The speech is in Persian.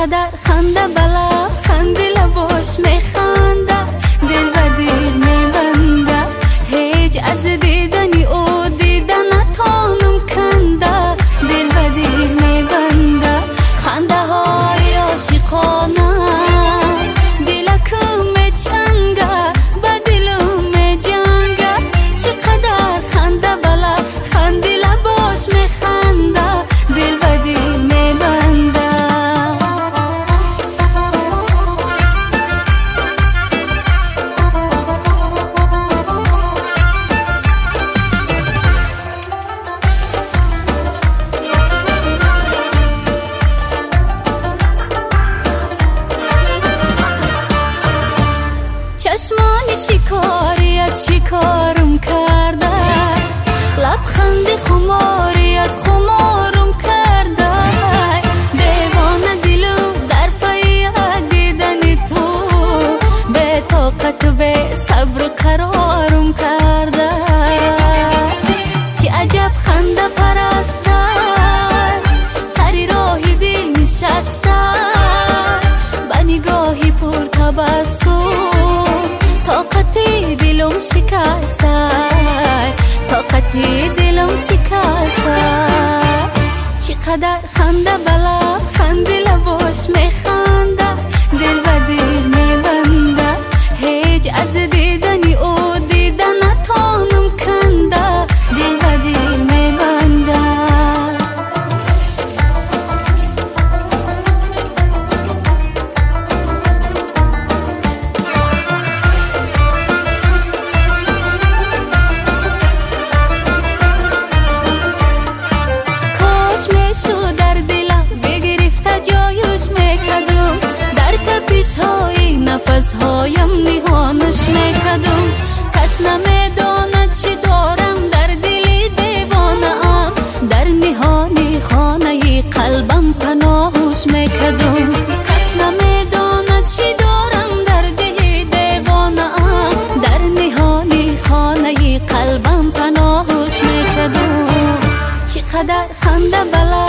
قدر خنده بلا خنده لباش میخنده دل و دل میبنده هیچ از دیدنی او دیدن نتانم کنده دل و دل میبنده خنده های عاشقانه دلکم میچنگه به دلم میجنگه چقدر خنده بلا خنده لباش میخنده دل و دل میبنده چشمان شکاریت شکارم کرده لبخند خماریت خمارم کرده دیوانه دلم در پی دیدن تو به طاقت و به صبر قرارم کرده چه عجب خنده پرسته سری راهی دل نشسته به نگاهی پر تبسم طاقت دلم شکسته طاقت دلم شکسته چقدر خنده بلا خنده لباش میخنده دل و دل میبنده هیچ از دیدنی او دیدن نتانم کنده دل و دل میبنده میشو در دلم بگرفته جایش میکدم در تپش های نفس هایم نهانش میکدم کس نمیداند چی دارم در دل دیوانه ام در نهانی خانه قلبم پناهش میکدم کس نمیداند چی دارم در دل دیوانه ام در نهانی خانه قلبم پناهش میکدم چقدر خنده بلا